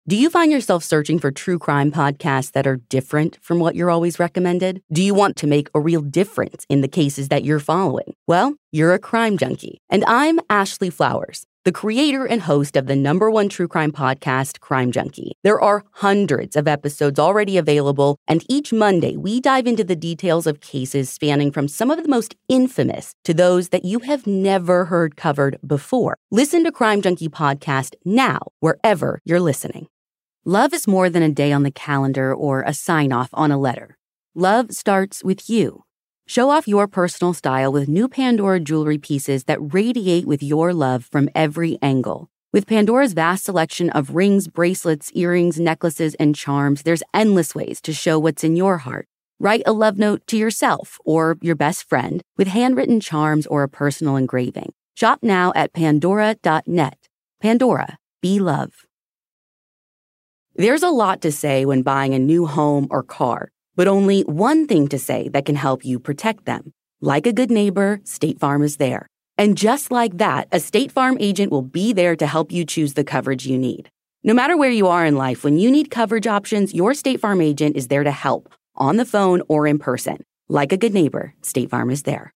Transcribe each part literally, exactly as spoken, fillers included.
Do you find yourself searching for true crime podcasts that are different from what you're always recommended? Do you want to make a real difference in the cases that you're following? Well, you're a crime junkie. And I'm Ashley Flowers, the creator and host of the number one true crime podcast, Crime Junkie. There are hundreds of episodes already available, and each Monday we dive into the details of cases spanning from some of the most infamous to those that you have never heard covered before. Listen to Crime Junkie Podcast now, wherever you're listening. Love is more than a day on the calendar or a sign-off on a letter. Love starts with you. Show off your personal style with new Pandora jewelry pieces that radiate with your love from every angle. With Pandora's vast selection of rings, bracelets, earrings, necklaces, and charms, there's endless ways to show what's in your heart. Write a love note to yourself or your best friend with handwritten charms or a personal engraving. Shop now at pandora dot net. Pandora, be love. There's a lot to say when buying a new home or car, but only one thing to say that can help you protect them. Like a good neighbor, State Farm is there. And just like that, a State Farm agent will be there to help you choose the coverage you need. No matter where you are in life, when you need coverage options, your State Farm agent is there to help, on the phone or in person. Like a good neighbor, State Farm is there.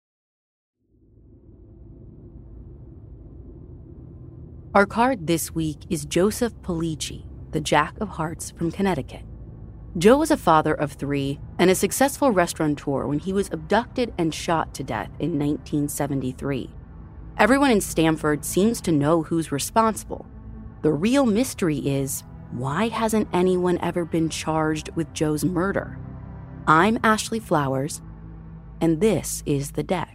Our card this week is Joseph Polici, the Jack of Hearts from Connecticut. Joe was a father of three and a successful restaurateur when he was abducted and shot to death in nineteen seventy-three. Everyone in Stamford seems to know who's responsible. The real mystery is, why hasn't anyone ever been charged with Joe's murder? I'm Ashley Flowers, and this is The Deck.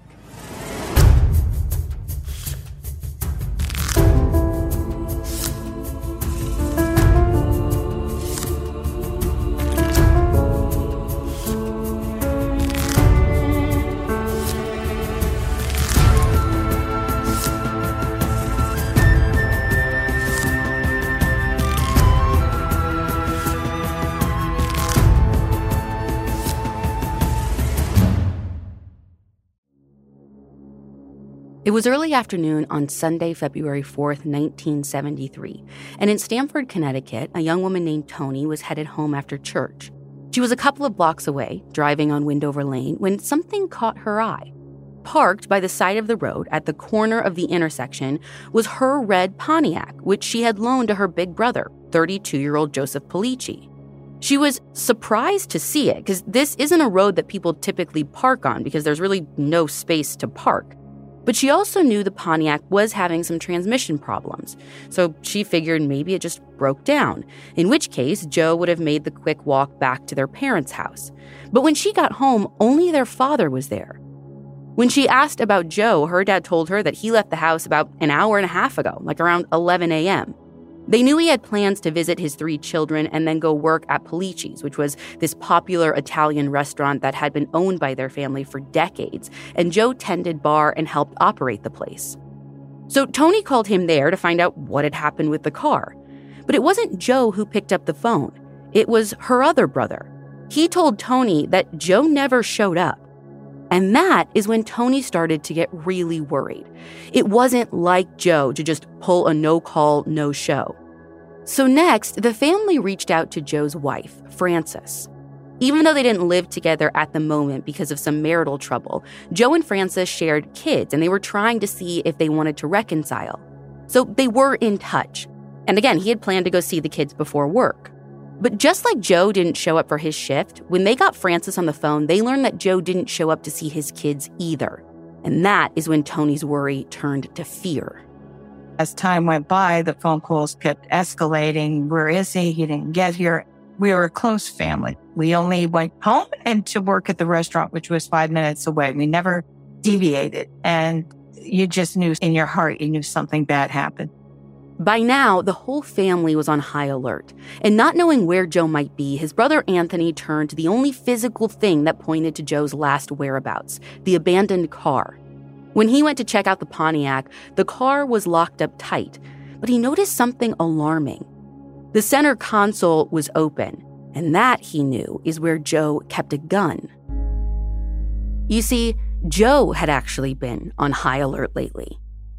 It was early afternoon on Sunday, February fourth, nineteen seventy-three, and in Stamford, Connecticut, a young woman named Toni was headed home after church. She was a couple of blocks away, driving on Windover Lane, when something caught her eye. Parked by the side of the road at the corner of the intersection was her red Pontiac, which she had loaned to her big brother, thirty-two-year-old Joseph Polici. She was surprised to see it, because this isn't a road that people typically park on because there's really no space to park. But she also knew the Pontiac was having some transmission problems, so she figured maybe it just broke down, in which case Joe would have made the quick walk back to their parents' house. But when she got home, only their father was there. When she asked about Joe, her dad told her that he left the house about an hour and a half ago, like around eleven a.m. They knew he had plans to visit his three children and then go work at Polici's, which was this popular Italian restaurant that had been owned by their family for decades, and Joe tended bar and helped operate the place. So Toni called him there to find out what had happened with the car. But it wasn't Joe who picked up the phone. It was her other brother. He told Toni that Joe never showed up. And that is when Toni started to get really worried. It wasn't like Joe to just pull a no-call, no-show. So next, the family reached out to Joe's wife, Frances. Even though they didn't live together at the moment because of some marital trouble, Joe and Frances shared kids, and they were trying to see if they wanted to reconcile. So they were in touch. And again, he had planned to go see the kids before work. But just like Joe didn't show up for his shift, when they got Frances on the phone, they learned that Joe didn't show up to see his kids either. And that is when Toni's worry turned to fear. As time went by, the phone calls kept escalating. Where is he? He didn't get here. We were a close family. We only went home and to work at the restaurant, which was five minutes away. We never deviated. And you just knew in your heart, you knew something bad happened. By now, the whole family was on high alert, and not knowing where Joe might be, his brother Anthony turned to the only physical thing that pointed to Joe's last whereabouts, the abandoned car. When he went to check out the Pontiac, the car was locked up tight, but he noticed something alarming. The center console was open, and that, he knew, is where Joe kept a gun. You see, Joe had actually been on high alert lately. He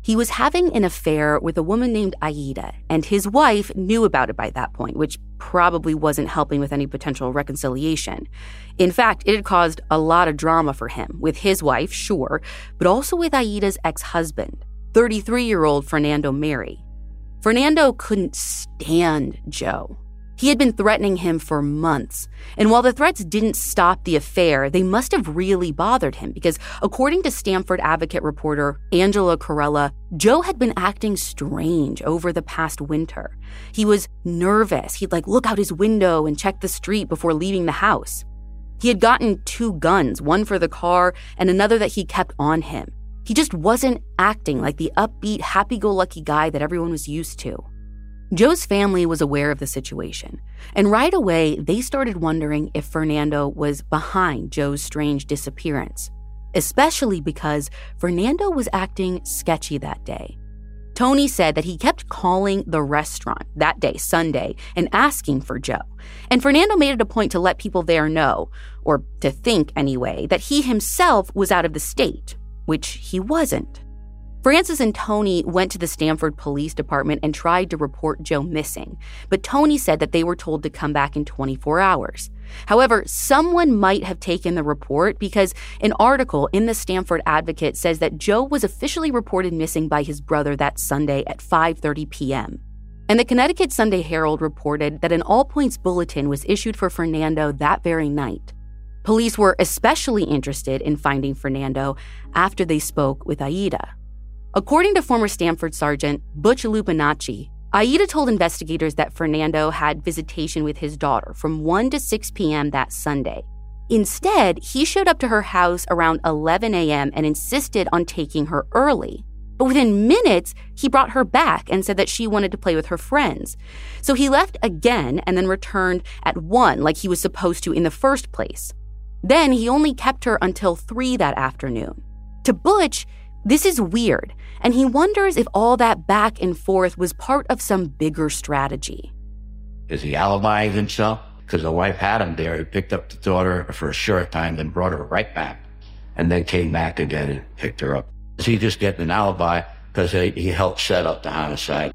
He was having an affair with a woman named Aida, and his wife knew about it by that point, which probably wasn't helping with any potential reconciliation. In fact, it had caused a lot of drama for him, with his wife, sure, but also with Aida's ex-husband, thirty-three-year-old Fernando Mary. Fernando couldn't stand Joe. He had been threatening him for months, and while the threats didn't stop the affair, they must have really bothered him because, according to Stanford Advocate reporter Angela Corella, Joe had been acting strange over the past winter. He was nervous. He'd like look out his window and check the street before leaving the house. He had gotten two guns, one for the car and another that he kept on him. He just wasn't acting like the upbeat, happy-go-lucky guy that everyone was used to. Joe's family was aware of the situation, and right away, they started wondering if Fernando was behind Joe's strange disappearance, especially because Fernando was acting sketchy that day. Tony said that he kept calling the restaurant that day, Sunday, and asking for Joe, and Fernando made it a point to let people there know, or to think anyway, that he himself was out of the state, which he wasn't. Francis and Tony went to the Stanford Police Department and tried to report Joe missing, but Tony said that they were told to come back in twenty-four hours. However, someone might have taken the report because an article in the Stanford Advocate says that Joe was officially reported missing by his brother that Sunday at five thirty p.m. And the Connecticut Sunday Herald reported that an all-points bulletin was issued for Fernando that very night. Police were especially interested in finding Fernando after they spoke with Aida. According to former Stanford Sergeant Butch Lupinacci, Aida told investigators that Fernando had visitation with his daughter from one to six p.m. that Sunday. Instead, he showed up to her house around eleven a.m. and insisted on taking her early. But within minutes, he brought her back and said that she wanted to play with her friends. So he left again and then returned at one like he was supposed to in the first place. Then he only kept her until three that afternoon. To Butch, this is weird, and he wonders if all that back and forth was part of some bigger strategy. Is he alibying himself? Because the wife had him there. He picked up the daughter for a short time, then brought her right back, and then came back again and picked her up. Is he just getting an alibi because he helped set up the homicide?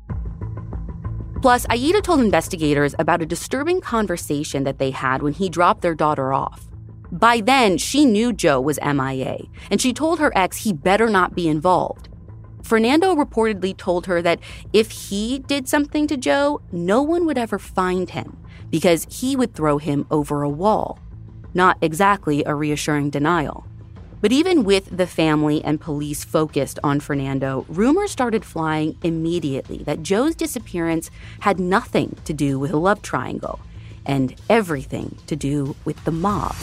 Plus, Aida told investigators about a disturbing conversation that they had when he dropped their daughter off. By then, she knew Joe was M I A, and she told her ex he better not be involved. Fernando reportedly told her that if he did something to Joe, no one would ever find him because he would throw him over a wall. Not exactly a reassuring denial. But even with the family and police focused on Fernando, rumors started flying immediately that Joe's disappearance had nothing to do with a love triangle and everything to do with the mob.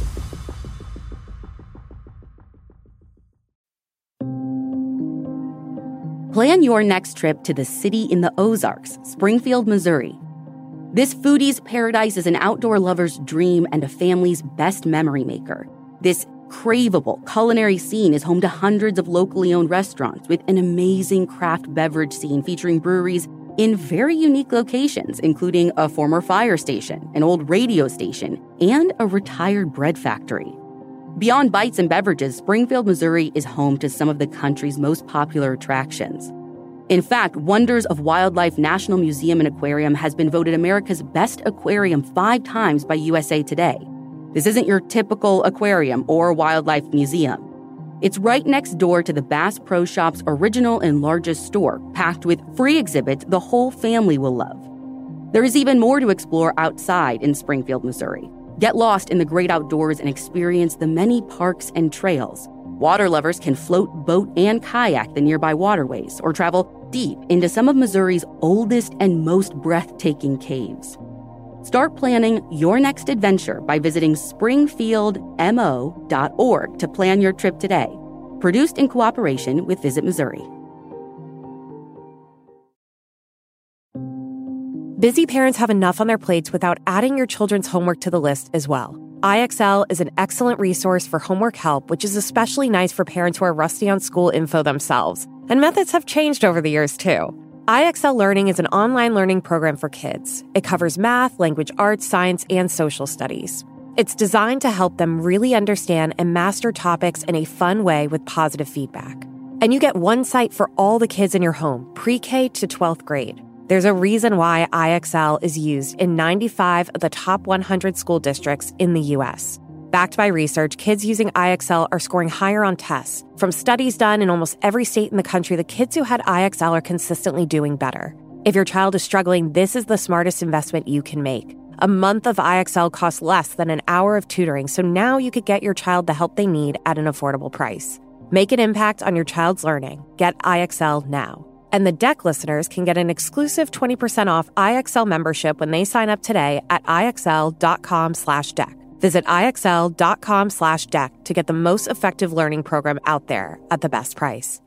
Plan your next trip to the city in the Ozarks, Springfield, Missouri. This foodie's paradise is an outdoor lover's dream and a family's best memory maker. This craveable culinary scene is home to hundreds of locally owned restaurants with an amazing craft beverage scene featuring breweries in very unique locations, including a former fire station, an old radio station, and a retired bread factory. Beyond bites and beverages, Springfield, Missouri is home to some of the country's most popular attractions. In fact, Wonders of Wildlife National Museum and Aquarium has been voted America's best aquarium five times by U S A Today. This isn't your typical aquarium or wildlife museum. It's right next door to the Bass Pro Shop's original and largest store, packed with free exhibits the whole family will love. There is even more to explore outside in Springfield, Missouri. Get lost in the great outdoors and experience the many parks and trails. Water lovers can float, boat, and kayak the nearby waterways or travel deep into some of Missouri's oldest and most breathtaking caves. Start planning your next adventure by visiting springfield m o dot org to plan your trip today. Produced in cooperation with Visit Missouri. Busy parents have enough on their plates without adding your children's homework to the list as well. I X L is an excellent resource for homework help, which is especially nice for parents who are rusty on school info themselves. And methods have changed over the years, too. I X L Learning is an online learning program for kids. It covers math, language arts, science, and social studies. It's designed to help them really understand and master topics in a fun way with positive feedback. And you get one site for all the kids in your home, pre-K to twelfth grade. There's a reason why I X L is used in ninety-five of the top one hundred school districts in the U S. Backed by research, kids using I X L are scoring higher on tests. From studies done in almost every state in the country, the kids who had I X L are consistently doing better. If your child is struggling, this is the smartest investment you can make. A month of I X L costs less than an hour of tutoring, so now you could get your child the help they need at an affordable price. Make an impact on your child's learning. Get I X L now. And the D E C listeners can get an exclusive twenty percent off I X L membership when they sign up today at IXL.com slash DEC. Visit IXL.com slash DEC to get the most effective learning program out there at the best price.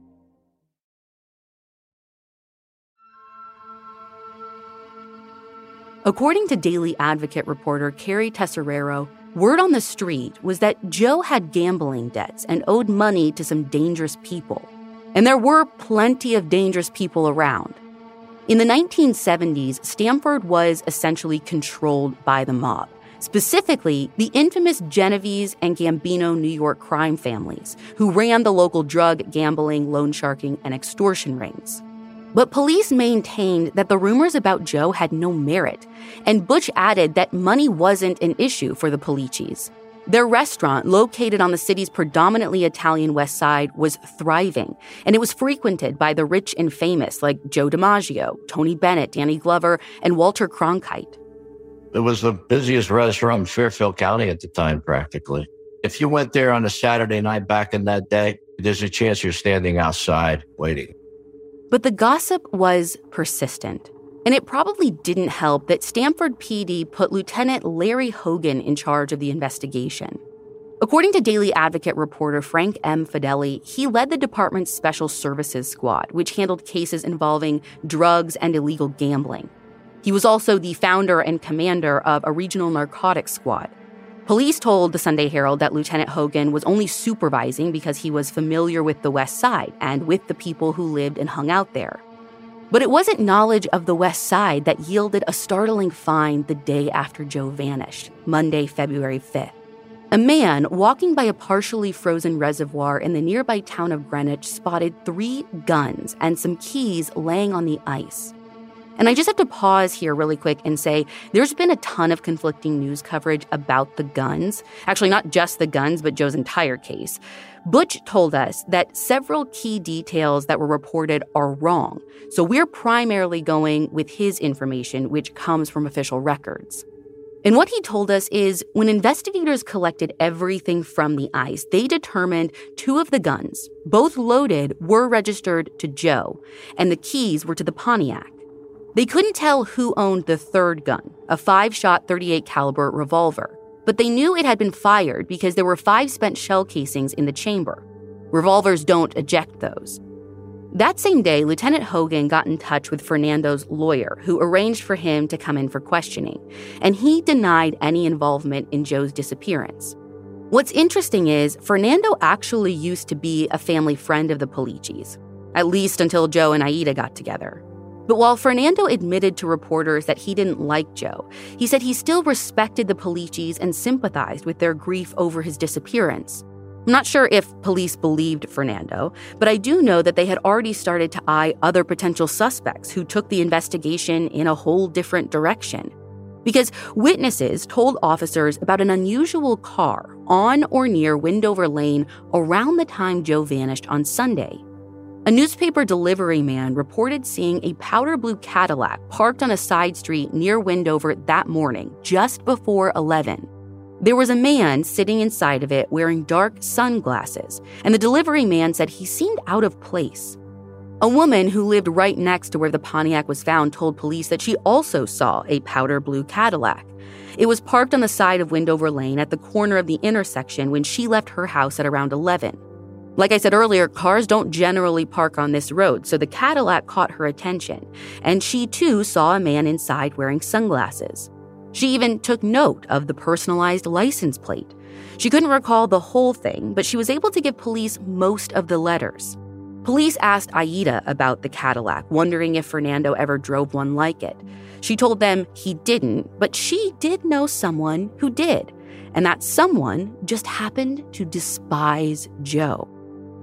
According to Daily Advocate reporter Carrie Tesoriero, word on the street was that Joe had gambling debts and owed money to some dangerous people. And there were plenty of dangerous people around. In the nineteen seventies, Stamford was essentially controlled by the mob, specifically the infamous Genovese and Gambino New York crime families who ran the local drug, gambling, loan sharking, and extortion rings. But police maintained that the rumors about Joe had no merit, and Butch added that money wasn't an issue for the Policis. Their restaurant, located on the city's predominantly Italian West Side, was thriving, and it was frequented by the rich and famous like Joe DiMaggio, Tony Bennett, Danny Glover, and Walter Cronkite. It was the busiest restaurant in Fairfield County at the time, practically. If you went there on a Saturday night back in that day, there's a chance you're standing outside waiting. But the gossip was persistent, and it probably didn't help that Stamford P D put Lieutenant Larry Hogan in charge of the investigation. According to Daily Advocate reporter Frank M. Fedeli, he led the department's Special Services Squad, which handled cases involving drugs and illegal gambling. He was also the founder and commander of a regional narcotics squad. Police told the Sunday Herald that Lieutenant Hogan was only supervising because he was familiar with the West Side and with the people who lived and hung out there. But it wasn't knowledge of the West Side that yielded a startling find the day after Joe vanished, Monday, February fifth. A man walking by a partially frozen reservoir in the nearby town of Greenwich spotted three guns and some keys laying on the ice. And I just have to pause here really quick and say there's been a ton of conflicting news coverage about the guns. Actually, not just the guns, but Joe's entire case. Butch told us that several key details that were reported are wrong. So we're primarily going with his information, which comes from official records. And what he told us is when investigators collected everything from the ice, they determined two of the guns, both loaded, were registered to Joe, and the keys were to the Pontiac. They couldn't tell who owned the third gun, a five-shot thirty-eight caliber revolver, but they knew it had been fired because there were five spent shell casings in the chamber. Revolvers don't eject those. That same day, Lieutenant Hogan got in touch with Fernando's lawyer, who arranged for him to come in for questioning, and he denied any involvement in Joe's disappearance. What's interesting is Fernando actually used to be a family friend of the Policis, at least until Joe and Aida got together. But while Fernando admitted to reporters that he didn't like Joe, he said he still respected the Policis and sympathized with their grief over his disappearance. I'm not sure if police believed Fernando, but I do know that they had already started to eye other potential suspects who took the investigation in a whole different direction. Because witnesses told officers about an unusual car on or near Windover Lane around the time Joe vanished on Sunday. A newspaper delivery man reported seeing a powder blue Cadillac parked on a side street near Windover that morning, just before eleven. There was a man sitting inside of it wearing dark sunglasses, and the delivery man said he seemed out of place. A woman who lived right next to where the Pontiac was found told police that she also saw a powder blue Cadillac. It was parked on the side of Windover Lane at the corner of the intersection when she left her house at around eleven. Like I said earlier, cars don't generally park on this road, so the Cadillac caught her attention, and she too saw a man inside wearing sunglasses. She even took note of the personalized license plate. She couldn't recall the whole thing, but she was able to give police most of the letters. Police asked Aida about the Cadillac, wondering if Fernando ever drove one like it. She told them he didn't, but she did know someone who did, and that someone just happened to despise Joe.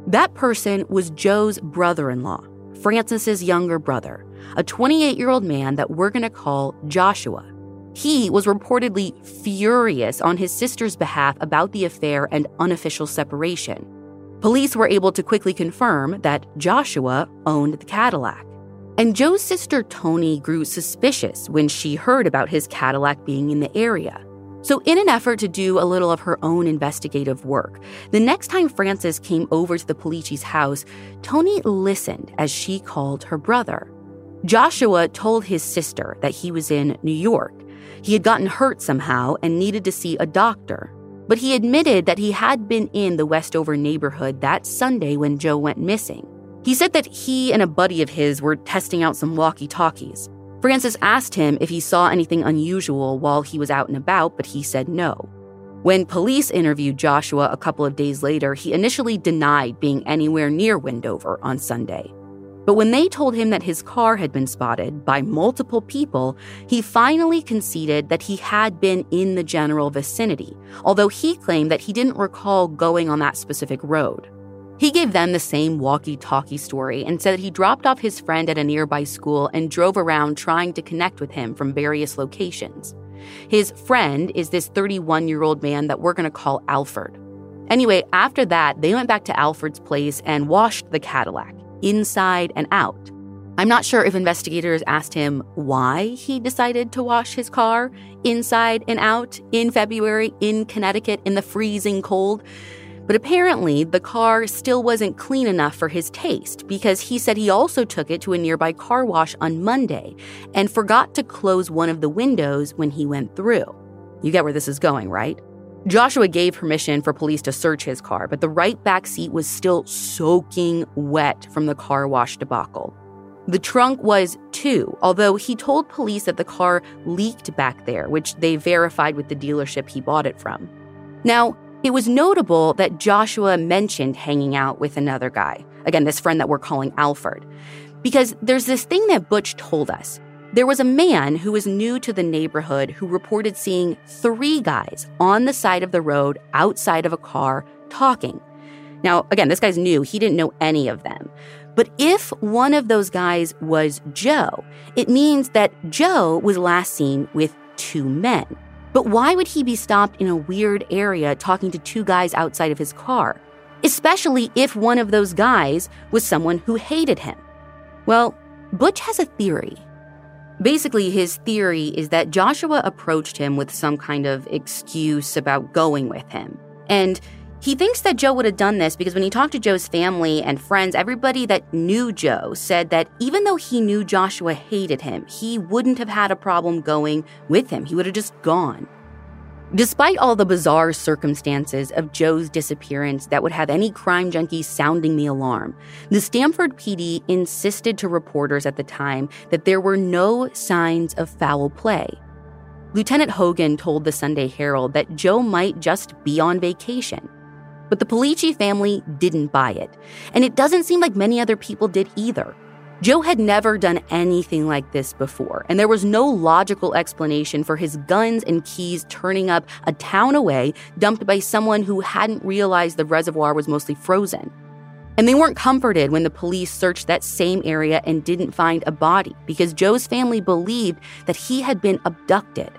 That person was Joe's brother-in-law, Francis's younger brother, a twenty-eight-year-old man that we're going to call Joshua. He was reportedly furious on his sister's behalf about the affair and unofficial separation. Police were able to quickly confirm that Joshua owned the Cadillac. And Joe's sister Toni grew suspicious when she heard about his Cadillac being in the area. So in an effort to do a little of her own investigative work, the next time Francis came over to the Pulicis' house, Toni listened as she called her brother. Joshua told his sister that he was in New York. He had gotten hurt somehow and needed to see a doctor. But he admitted that he had been in the Westover neighborhood that Sunday when Joe went missing. He said that he and a buddy of his were testing out some walkie-talkies. Francis asked him if he saw anything unusual while he was out and about, but he said no. When police interviewed Joshua a couple of days later, he initially denied being anywhere near Wendover on Sunday. But when they told him that his car had been spotted by multiple people, he finally conceded that he had been in the general vicinity, although he claimed that he didn't recall going on that specific road. He gave them the same walkie-talkie story and said that he dropped off his friend at a nearby school and drove around trying to connect with him from various locations. His friend is this thirty-one-year-old man that we're going to call Alfred. Anyway, after that, they went back to Alfred's place and washed the Cadillac, inside and out. I'm not sure if investigators asked him why he decided to wash his car inside and out in February in Connecticut in the freezing cold. But apparently, the car still wasn't clean enough for his taste because he said he also took it to a nearby car wash on Monday and forgot to close one of the windows when he went through. You get where this is going, right? Joshua gave permission for police to search his car, but the right back seat was still soaking wet from the car wash debacle. The trunk was too, although he told police that the car leaked back there, which they verified with the dealership he bought it from. Now, it was notable that Joshua mentioned hanging out with another guy, again, this friend that we're calling Alfred, because there's this thing that Butch told us. There was a man who was new to the neighborhood who reported seeing three guys on the side of the road outside of a car talking. Now, again, this guy's new. He didn't know any of them. But if one of those guys was Joe, it means that Joe was last seen with two men. But why would he be stopped in a weird area talking to two guys outside of his car? Especially if one of those guys was someone who hated him. Well, Butch has a theory. Basically, his theory is that Joshua approached him with some kind of excuse about going with him. And he thinks that Joe would have done this because when he talked to Joe's family and friends, everybody that knew Joe said that even though he knew Joshua hated him, he wouldn't have had a problem going with him. He would have just gone. Despite all the bizarre circumstances of Joe's disappearance that would have any crime junkie sounding the alarm, the Stamford P D insisted to reporters at the time that there were no signs of foul play. Lieutenant Hogan told the Sunday Herald that Joe might just be on vacation. But the Pulicis family didn't buy it, and it doesn't seem like many other people did either. Joe had never done anything like this before, and there was no logical explanation for his guns and keys turning up a town away, dumped by someone who hadn't realized the reservoir was mostly frozen. And they weren't comforted when the police searched that same area and didn't find a body, because Joe's family believed that he had been abducted.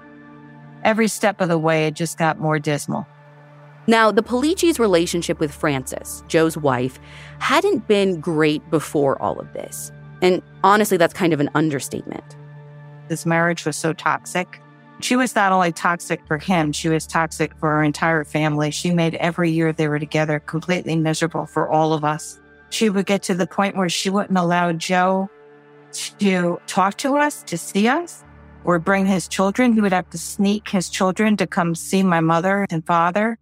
Every step of the way, it just got more dismal. Now, the Pulicis' relationship with Frances, Joe's wife, hadn't been great before all of this. And honestly, that's kind of an understatement. This marriage was so toxic. She was not only toxic for him, she was toxic for her entire family. She made every year they were together completely miserable for all of us. She would get to the point where she wouldn't allow Joe to talk to us, to see us, or bring his children. He would have to sneak his children to come see my mother and father.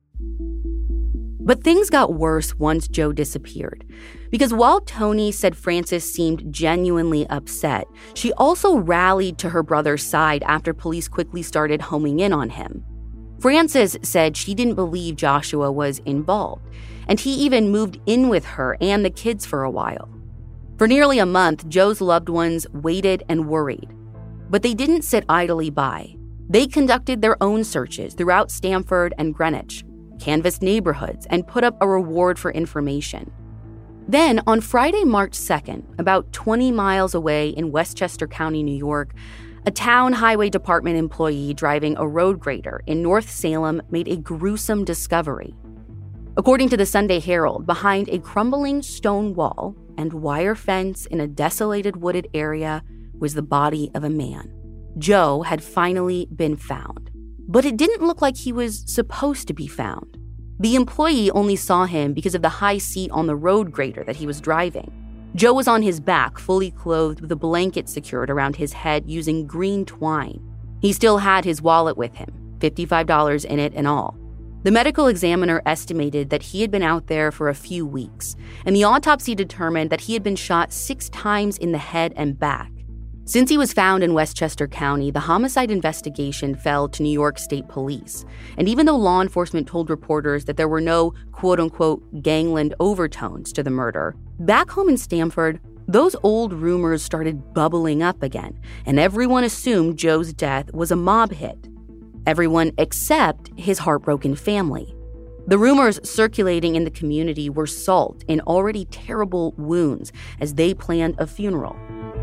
But things got worse once Joe disappeared. Because while Toni said Frances seemed genuinely upset, she also rallied to her brother's side after police quickly started homing in on him. Frances said she didn't believe Joshua was involved, and he even moved in with her and the kids for a while. For nearly a month, Joe's loved ones waited and worried. But they didn't sit idly by. They conducted their own searches throughout Stamford and Greenwich, canvassed neighborhoods, and put up a reward for information. Then, on Friday, March second, about twenty miles away in Westchester County, New York, a town highway department employee driving a road grader in North Salem made a gruesome discovery. According to the Sunday Herald, behind a crumbling stone wall and wire fence in a desolated wooded area was the body of a man. Joe had finally been found, but it didn't look like he was supposed to be found. The employee only saw him because of the high seat on the road grader that he was driving. Joe was on his back, fully clothed with a blanket secured around his head using green twine. He still had his wallet with him, fifty-five dollars in it and all. The medical examiner estimated that he had been out there for a few weeks, and the autopsy determined that he had been shot six times in the head and back. Since he was found in Westchester County, the homicide investigation fell to New York State Police. And even though law enforcement told reporters that there were no quote-unquote gangland overtones to the murder, back home in Stamford, those old rumors started bubbling up again, and everyone assumed Joe's death was a mob hit. Everyone except his heartbroken family. The rumors circulating in the community were salt in already terrible wounds as they planned a funeral.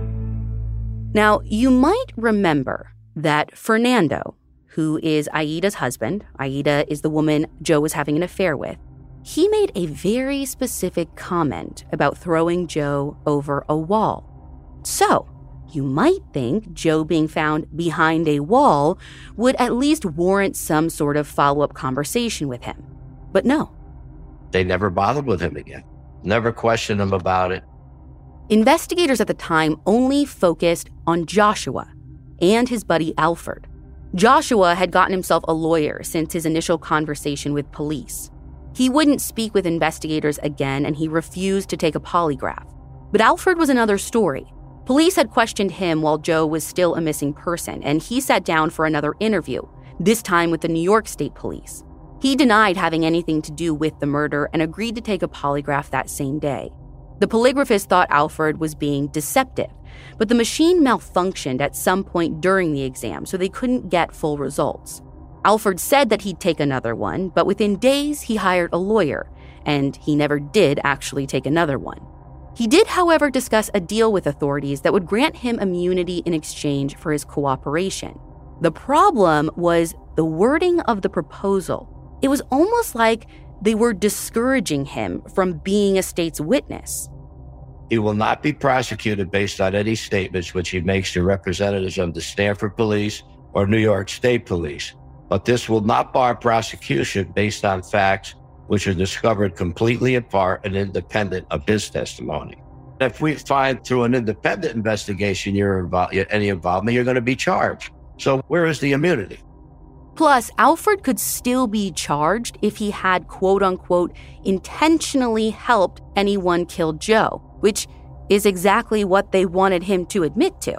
Now, you might remember that Fernando, who is Aida's husband, Aida is the woman Joe was having an affair with, he made a very specific comment about throwing Joe over a wall. So, you might think Joe being found behind a wall would at least warrant some sort of follow-up conversation with him. But no. They never bothered with him again. Never questioned him about it. Investigators at the time only focused on Joshua and his buddy Alfred. Joshua had gotten himself a lawyer since his initial conversation with police. He wouldn't speak with investigators again, and he refused to take a polygraph. But Alfred was another story. Police had questioned him while Joe was still a missing person, and he sat down for another interview, this time with the New York State Police. He denied having anything to do with the murder and agreed to take a polygraph that same day. The polygraphist thought Alfred was being deceptive, but the machine malfunctioned at some point during the exam, so they couldn't get full results. Alfred said that he'd take another one, but within days he hired a lawyer, and he never did actually take another one. He did, however, discuss a deal with authorities that would grant him immunity in exchange for his cooperation. The problem was the wording of the proposal. It was almost like they were discouraging him from being a state's witness. He will not be prosecuted based on any statements which he makes to representatives of the Stamford Police or New York State Police. But this will not bar prosecution based on facts which are discovered completely apart and independent of his testimony. If we find through an independent investigation you're involved, any involvement, you're going to be charged. So where is the immunity? Plus, Alfred could still be charged if he had, quote-unquote, intentionally helped anyone kill Joe, which is exactly what they wanted him to admit to.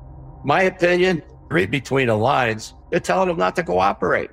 My opinion, read between the lines, they're telling him not to cooperate.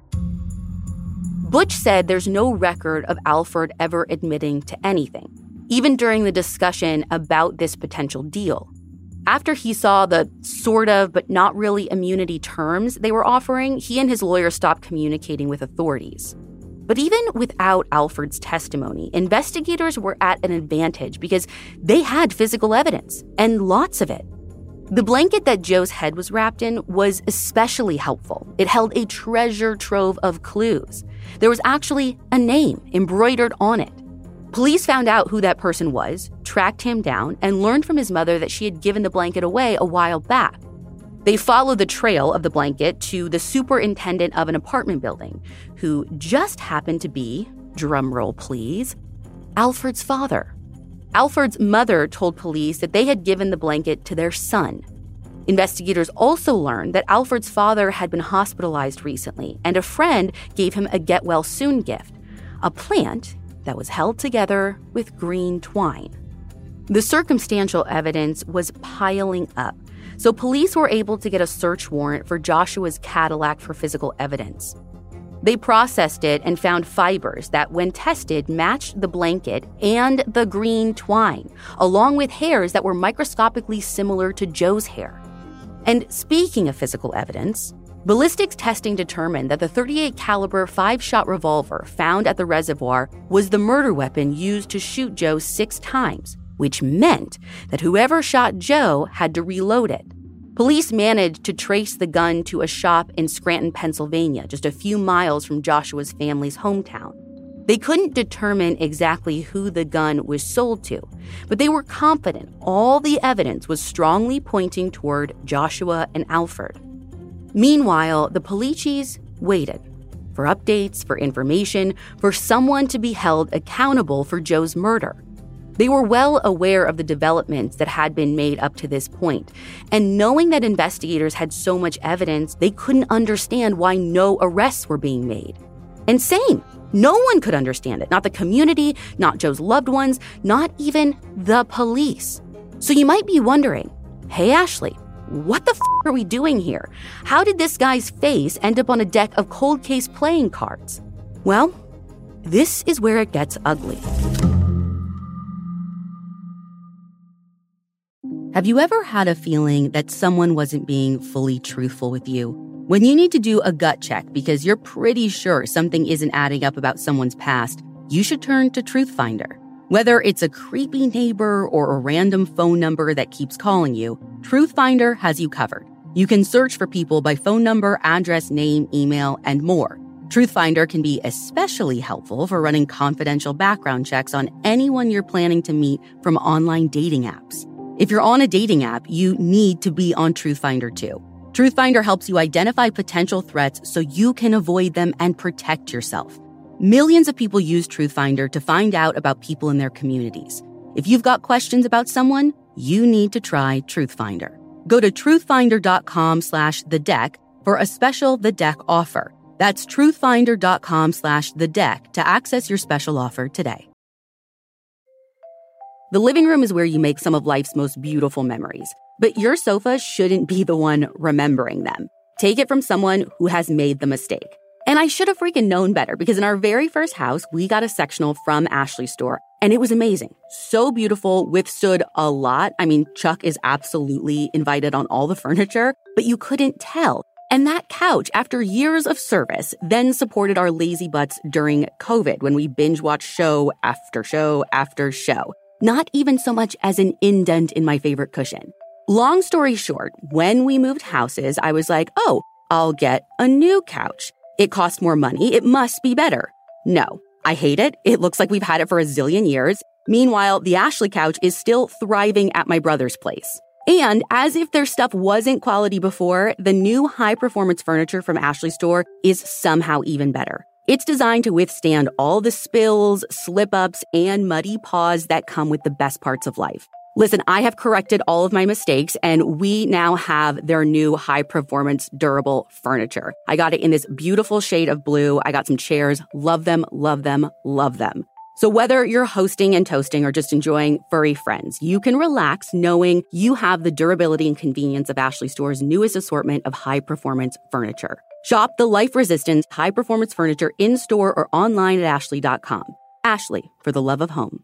Butch said there's no record of Alfred ever admitting to anything, even during the discussion about this potential deal. After he saw the sort of but not really immunity terms they were offering, he and his lawyer stopped communicating with authorities. But even without Alfred's testimony, investigators were at an advantage because they had physical evidence, and lots of it. The blanket that Joe's head was wrapped in was especially helpful. It held a treasure trove of clues. There was actually a name embroidered on it. Police found out who that person was, tracked him down, and learned from his mother that she had given the blanket away a while back. They followed the trail of the blanket to the superintendent of an apartment building, who just happened to be, drumroll please, Alfred's father. Alfred's mother told police that they had given the blanket to their son. Investigators also learned that Alfred's father had been hospitalized recently, and a friend gave him a get-well-soon gift, a plant that was held together with green twine. The circumstantial evidence was piling up, so police were able to get a search warrant for Joshua's Cadillac for physical evidence. They processed it and found fibers that, when tested, matched the blanket and the green twine, along with hairs that were microscopically similar to Joe's hair. And speaking of physical evidence, Ballistics testing determined that the thirty-eight caliber five-shot revolver found at the reservoir was the murder weapon used to shoot Joe six times, which meant that whoever shot Joe had to reload it. Police managed to trace the gun to a shop in Scranton, Pennsylvania, just a few miles from Joshua's family's hometown. They couldn't determine exactly who the gun was sold to, but they were confident all the evidence was strongly pointing toward Joshua and Alfred. Meanwhile, the Policis waited for updates, for information, for someone to be held accountable for Joe's murder. They were well aware of the developments that had been made up to this point, and knowing that investigators had so much evidence, they couldn't understand why no arrests were being made. And same, no one could understand it. Not the community, not Joe's loved ones, not even the police. So you might be wondering, hey, Ashley, what the f*** are we doing here? How did this guy's face end up on a deck of cold case playing cards? Well, this is where it gets ugly. Have you ever had a feeling that someone wasn't being fully truthful with you? When you need to do a gut check because you're pretty sure something isn't adding up about someone's past, you should turn to TruthFinder. Whether it's a creepy neighbor or a random phone number that keeps calling you, TruthFinder has you covered. You can search for people by phone number, address, name, email, and more. TruthFinder can be especially helpful for running confidential background checks on anyone you're planning to meet from online dating apps. If you're on a dating app, you need to be on TruthFinder too. TruthFinder helps you identify potential threats so you can avoid them and protect yourself. Millions of people use TruthFinder to find out about people in their communities. If you've got questions about someone, you need to try TruthFinder. Go to truthfinder.com slash the deck for a special The Deck offer. That's truthfinder.com slash the deck to access your special offer today. The living room is where you make some of life's most beautiful memories, but your sofa shouldn't be the one remembering them. Take it from someone who has made the mistake. And I should have freaking known better because in our very first house, we got a sectional from Ashley Store, and it was amazing. So beautiful, withstood a lot. I mean, Chuck is absolutely invited on all the furniture, but you couldn't tell. And that couch, after years of service, then supported our lazy butts during COVID when we binge-watched show after show after show. Not even so much as an indent in my favorite cushion. Long story short, when we moved houses, I was like, oh, I'll get a new couch. It costs more money. It must be better. No, I hate it. It looks like we've had it for a zillion years. Meanwhile, the Ashley couch is still thriving at my brother's place. And as if their stuff wasn't quality before, the new high-performance furniture from Ashley Store is somehow even better. It's designed to withstand all the spills, slip-ups, and muddy paws that come with the best parts of life. Listen, I have corrected all of my mistakes, and we now have their new high-performance durable furniture. I got it in this beautiful shade of blue. I got some chairs. Love them, love them, love them. So whether you're hosting and toasting or just enjoying furry friends, you can relax knowing you have the durability and convenience of Ashley Store's newest assortment of high-performance furniture. Shop the life-resistant high-performance furniture in-store or online at ashley dot com. Ashley, for the love of home.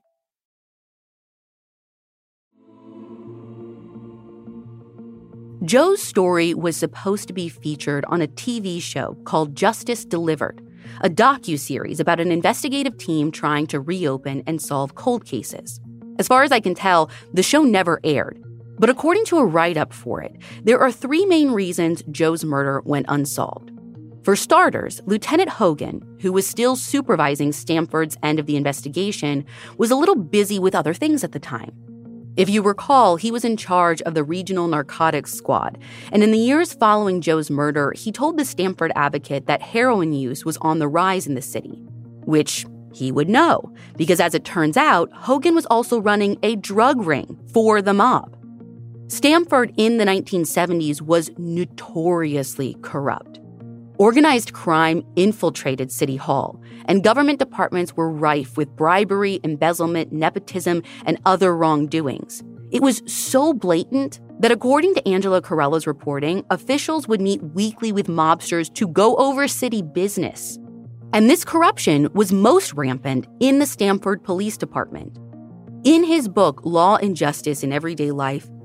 Joe's story was supposed to be featured on a T V show called Justice Delivered, a docuseries about an investigative team trying to reopen and solve cold cases. As far as I can tell, the show never aired. But according to a write-up for it, there are three main reasons Joe's murder went unsolved. For starters, Lieutenant Hogan, who was still supervising Stanford's end of the investigation, was a little busy with other things at the time. If you recall, he was in charge of the Regional Narcotics Squad, and in the years following Joe's murder, he told the Stanford Advocate that heroin use was on the rise in the city, which he would know, because as it turns out, Hogan was also running a drug ring for the mob. Stanford in the nineteen seventies was notoriously corrupt. Organized crime infiltrated City Hall, and government departments were rife with bribery, embezzlement, nepotism, and other wrongdoings. It was so blatant that according to Angela Carella's reporting, officials would meet weekly with mobsters to go over city business. And this corruption was most rampant in the Stanford Police Department. In his book, Law and Justice in Everyday Life,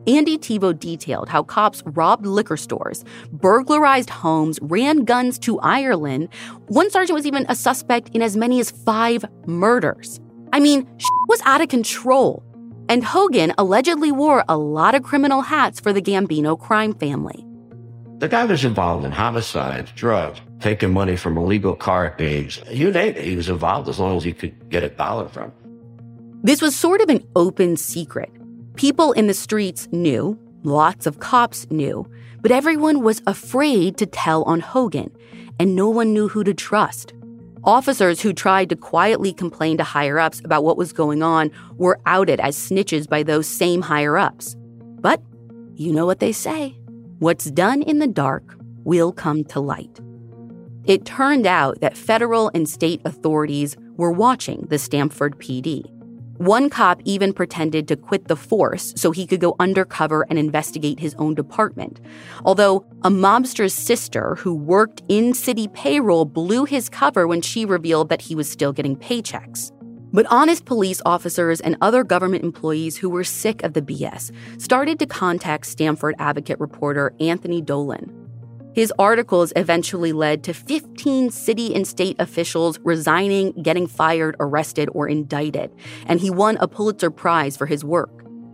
Andy Thibault detailed how cops robbed liquor stores, burglarized homes, ran guns to Ireland. One sergeant was even a suspect in as many as five murders. I mean, shit was out of control. And Hogan allegedly wore a lot of criminal hats for the Gambino crime family. The guy was involved in homicides, drugs, taking money from illegal card games. You name it, he was involved as long as he could get a dollar from. This was sort of an open secret. People in the streets knew, lots of cops knew, but everyone was afraid to tell on Hogan, and no one knew who to trust. Officers who tried to quietly complain to higher-ups about what was going on were outed as snitches by those same higher-ups. But you know what they say. What's done in the dark will come to light. It turned out that federal and state authorities were watching the Stamford P D. One cop even pretended to quit the force so he could go undercover and investigate his own department. Although a mobster's sister who worked in city payroll blew his cover when she revealed that he was still getting paychecks. But honest police officers and other government employees who were sick of the B S started to contact Stamford Advocate reporter Anthony Dolan. His articles eventually led to fifteen city and state officials resigning, getting fired, arrested, or indicted, and he won a Pulitzer Prize for his work.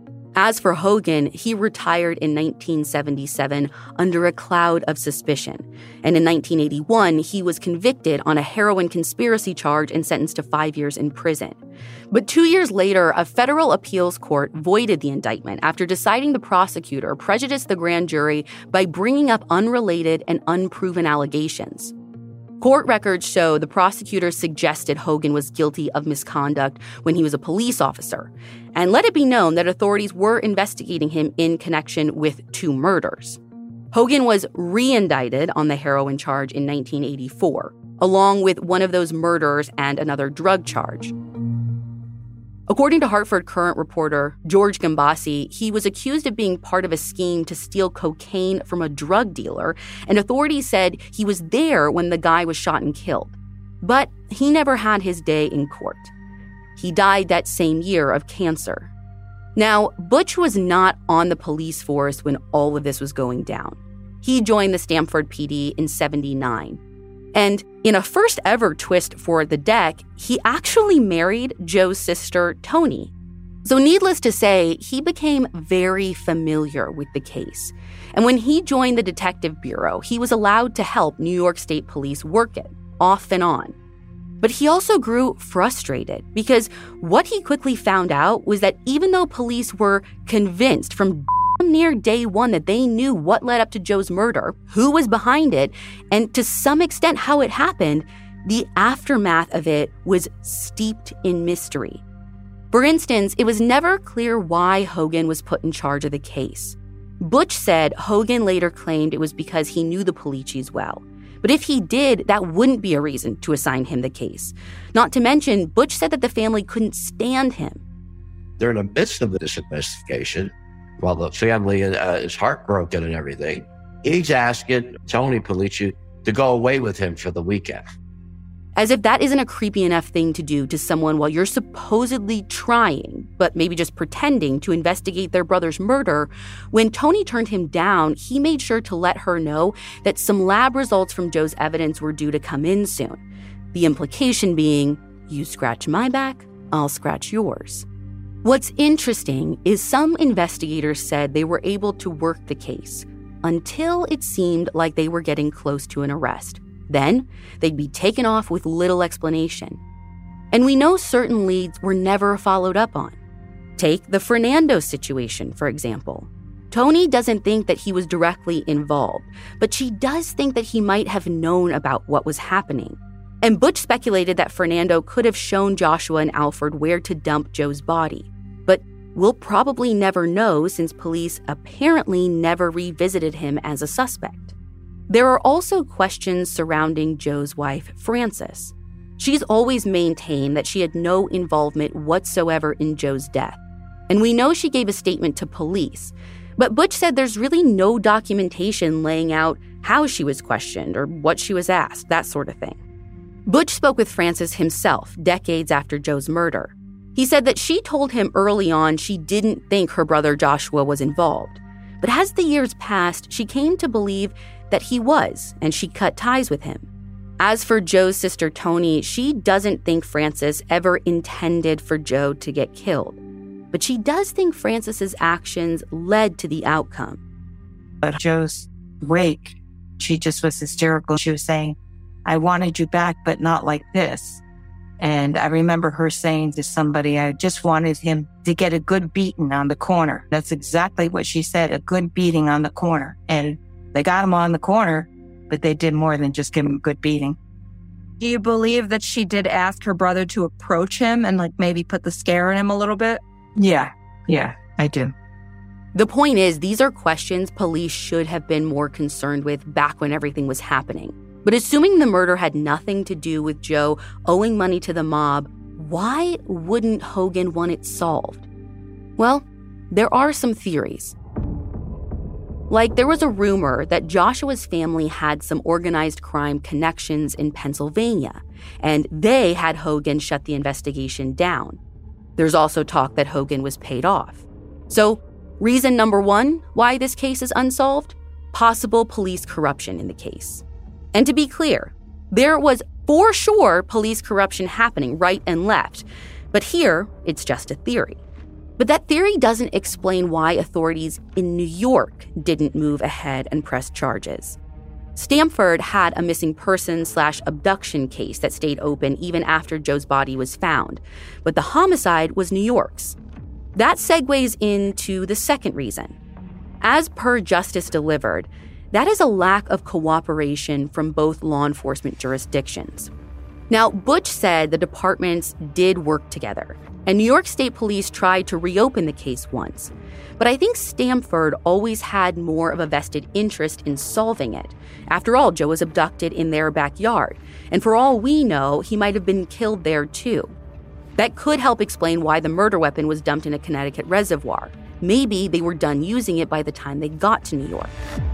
As for Hogan, he retired in nineteen seventy-seven under a cloud of suspicion, and in nineteen eighty-one, he was convicted on a heroin conspiracy charge and sentenced to five years in prison. But two years later, a federal appeals court voided the indictment after deciding the prosecutor prejudiced the grand jury by bringing up unrelated and unproven allegations. Court records show the prosecutor suggested Hogan was guilty of misconduct when he was a police officer, and let it be known that authorities were investigating him in connection with two murders. Hogan was re-indicted on the heroin charge in nineteen eighty-four, along with one of those murders and another drug charge. According to Hartford Courant reporter George Gambassi, he was accused of being part of a scheme to steal cocaine from a drug dealer, and authorities said he was there when the guy was shot and killed. But he never had his day in court. He died that same year of cancer. Now, Butch was not on the police force when all of this was going down. He joined the Stamford P D in seventy-nine. And in a first ever twist for the deck, he actually married Joe's sister, Toni. So needless to say, he became very familiar with the case. And when he joined the Detective Bureau, he was allowed to help New York State Police work it, off and on. But he also grew frustrated because what he quickly found out was that even though police were convinced from near day one that they knew what led up to Joe's murder, who was behind it, and to some extent how it happened, the aftermath of it was steeped in mystery. For instance, it was never clear why Hogan was put in charge of the case. Butch said Hogan later claimed it was because he knew the Pulicis well. But if he did, that wouldn't be a reason to assign him the case. Not to mention, Butch said that the family couldn't stand him. They're in the midst of this investigation, while the family uh, is heartbroken and everything. He's asking Toni Pulici to go away with him for the weekend. As if that isn't a creepy enough thing to do to someone while you're supposedly trying, but maybe just pretending to investigate their brother's murder. When Toni turned him down, he made sure to let her know that some lab results from Joe's evidence were due to come in soon. The implication being, you scratch my back, I'll scratch yours. What's interesting is some investigators said they were able to work the case until it seemed like they were getting close to an arrest. Then they'd be taken off with little explanation. And we know certain leads were never followed up on. Take the Fernando situation, for example. Toni doesn't think that he was directly involved, but she does think that he might have known about what was happening. And Butch speculated that Fernando could have shown Joshua and Alfred where to dump Joe's body. But we'll probably never know since police apparently never revisited him as a suspect. There are also questions surrounding Joe's wife, Frances. She's always maintained that she had no involvement whatsoever in Joe's death. And we know she gave a statement to police. But Butch said there's really no documentation laying out how she was questioned or what she was asked, that sort of thing. Butch spoke with Frances himself decades after Joe's murder. He said that she told him early on she didn't think her brother Joshua was involved. But as the years passed, she came to believe that he was, and she cut ties with him. As for Joe's sister Toni, she doesn't think Francis ever intended for Joe to get killed. But she does think Francis's actions led to the outcome. At Joe's wake, she just was hysterical. She was saying, I wanted you back, but not like this. And I remember her saying to somebody, I just wanted him to get a good beating on the corner. That's exactly what she said, a good beating on the corner. And they got him on the corner, but they did more than just give him a good beating. Do you believe that she did ask her brother to approach him and like maybe put the scare in him a little bit? Yeah, yeah, I do. The point is, these are questions police should have been more concerned with back when everything was happening. But assuming the murder had nothing to do with Joe owing money to the mob, why wouldn't Hogan want it solved? Well, there are some theories. Like, there was a rumor that Joshua's family had some organized crime connections in Pennsylvania, and they had Hogan shut the investigation down. There's also talk that Hogan was paid off. So, reason number one why this case is unsolved? Possible police corruption in the case. And to be clear, there was for sure police corruption happening right and left. But here, it's just a theory. But that theory doesn't explain why authorities in New York didn't move ahead and press charges. Stamford had a missing person slash abduction case that stayed open even after Joe's body was found. But the homicide was New York's. That segues into the second reason. As per Justice Delivered, that is a lack of cooperation from both law enforcement jurisdictions. Now, Butch said the departments did work together, and New York State Police tried to reopen the case once. But I think Stamford always had more of a vested interest in solving it. After all, Joe was abducted in their backyard, and for all we know, he might have been killed there too. That could help explain why the murder weapon was dumped in a Connecticut reservoir. Maybe they were done using it by the time they got to New York.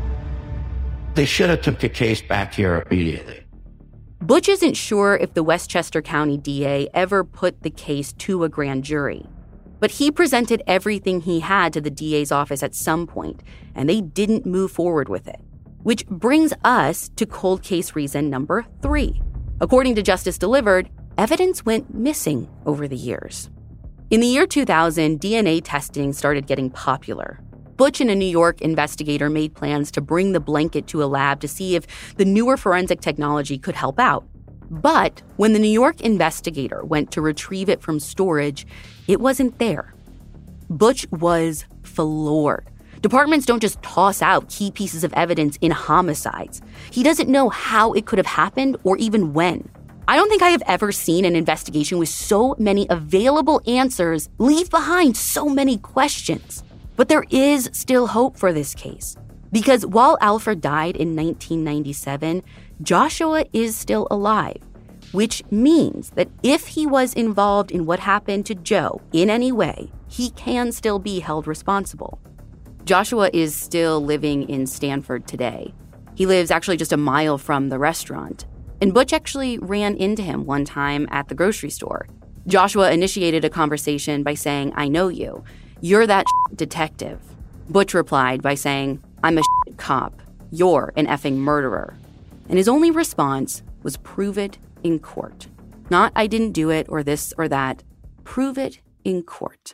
They should have took the case back here immediately. Butch isn't sure if the Westchester County D A ever put the case to a grand jury. But he presented everything he had to the D A's office at some point, and they didn't move forward with it. Which brings us to cold case reason number three. According to Justice Delivered, evidence went missing over the years. In the year two thousand, D N A testing started getting popular. Butch and a New York investigator made plans to bring the blanket to a lab to see if the newer forensic technology could help out. But when the New York investigator went to retrieve it from storage, it wasn't there. Butch was floored. Departments don't just toss out key pieces of evidence in homicides. He doesn't know how it could have happened or even when. I don't think I have ever seen an investigation with so many available answers leave behind so many questions. But there is still hope for this case. Because while Alfred died in nineteen ninety-seven, Joshua is still alive, which means that if he was involved in what happened to Joe in any way, he can still be held responsible. Joshua is still living in Stamford today. He lives actually just a mile from the restaurant. And Butch actually ran into him one time at the grocery store. Joshua initiated a conversation by saying, "I know you. You're that detective." Butch replied by saying, "I'm a cop. You're an effing murderer." And his only response was, "Prove it in court." Not, "I didn't do it," or this or that. Prove it in court.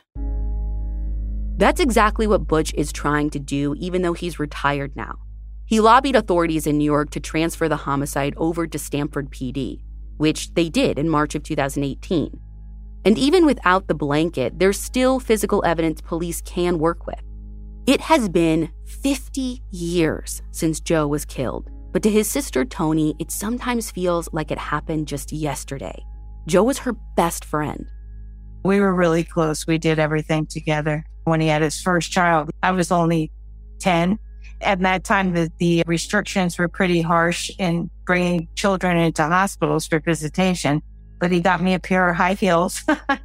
That's exactly what Butch is trying to do, even though he's retired now. He lobbied authorities in New York to transfer the homicide over to Stamford P D, which they did in March of two thousand eighteen. And even without the blanket, there's still physical evidence police can work with. It has been fifty years since Joe was killed, but to his sister Toni, it sometimes feels like it happened just yesterday. Joe was her best friend. We were really close. We did everything together. When he had his first child, I was only ten. At that time, the, the restrictions were pretty harsh in bringing children into hospitals for visitation. But he got me a pair of high heels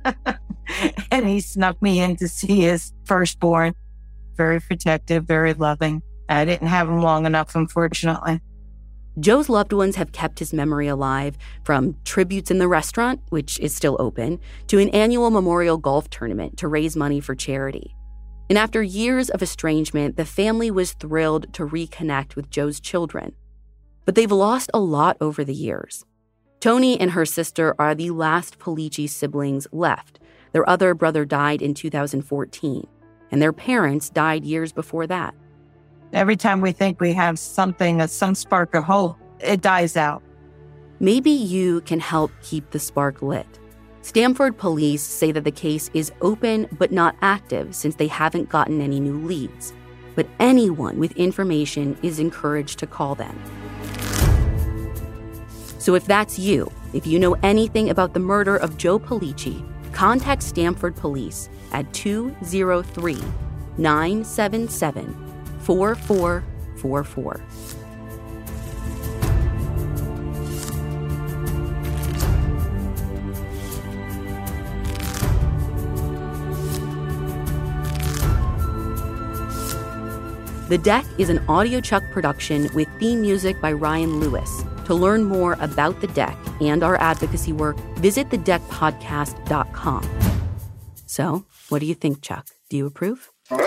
and he snuck me in to see his firstborn. Very protective, very loving. I didn't have him long enough, unfortunately. Joe's loved ones have kept his memory alive, from tributes in the restaurant, which is still open, to an annual memorial golf tournament to raise money for charity. And after years of estrangement, the family was thrilled to reconnect with Joe's children. But they've lost a lot over the years. Toni and her sister are the last Pulice siblings left. Their other brother died in two thousand fourteen, and their parents died years before that. Every time we think we have something, some spark of hope, it dies out. Maybe you can help keep the spark lit. Stamford police say that the case is open but not active since they haven't gotten any new leads. But anyone with information is encouraged to call them. So if that's you, if you know anything about the murder of Joe Pulice, contact Stamford Police at two oh three, nine seven seven, four four four four. The Deck is an AudioChuck production with theme music by Ryan Lewis. To learn more about The Deck and our advocacy work, visit the deck podcast dot com. So, what do you think, Chuck? Do you approve?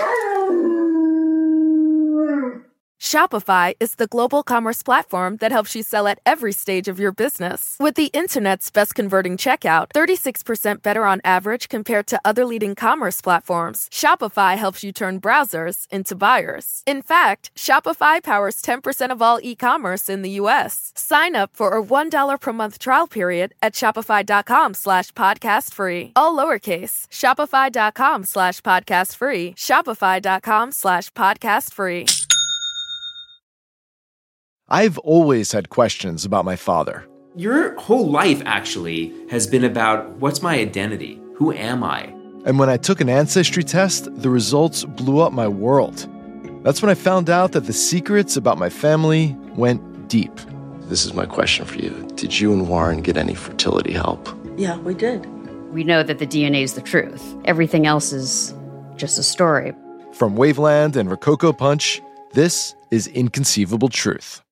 Shopify is the global commerce platform that helps you sell at every stage of your business. With the internet's best converting checkout, thirty-six percent better on average compared to other leading commerce platforms, Shopify helps you turn browsers into buyers. In fact, Shopify powers ten percent of all e-commerce in the U S. Sign up for a one dollar per month trial period at shopify.com slash podcast free. All lowercase, shopify.com slash podcast free, shopify.com slash podcast free. I've always had questions about my father. Your whole life, actually, has been about what's my identity? Who am I? And when I took an ancestry test, the results blew up my world. That's when I found out that the secrets about my family went deep. This is my question for you. Did you and Warren get any fertility help? Yeah, we did. We know that the D N A is the truth. Everything else is just a story. From Waveland and Rococo Punch, this is Inconceivable Truth.